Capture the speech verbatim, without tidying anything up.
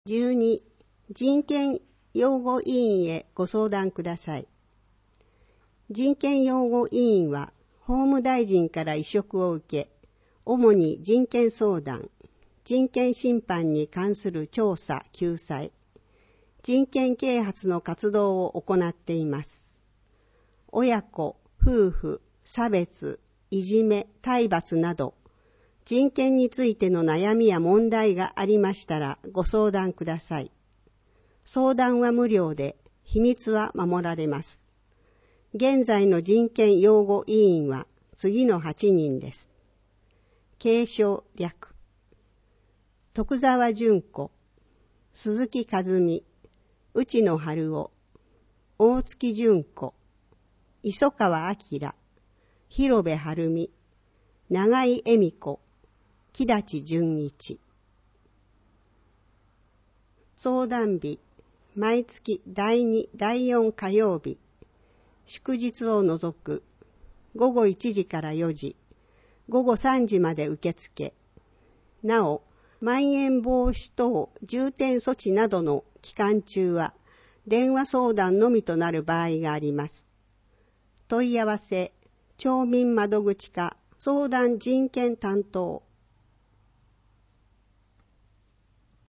じゅうに、人権擁護委員へご相談ください。人権擁護委員は法務大臣から委嘱を受け、主に人権相談、人権侵犯に関する調査・救済、人権啓発の活動を行っています。親子、夫婦、差別、いじめ、体罰など、人権についての悩みや問題がありましたらご相談ください。相談は無料で、秘密は守られます。現在の人権擁護委員は次のはちにんです。継承略。徳沢純子、鈴木和美、内野春夫、大月純子、磯川明、広部晴美、長井恵美子、木立純一。相談日、毎月だいに、だいよん火曜日、祝日を除く、ごごいちじからよじ、ごごさんじまで受付。なお、まん延防止等重点措置などの期間中は、電話相談のみとなる場合があります。問い合わせ、町民窓口課相談人権担当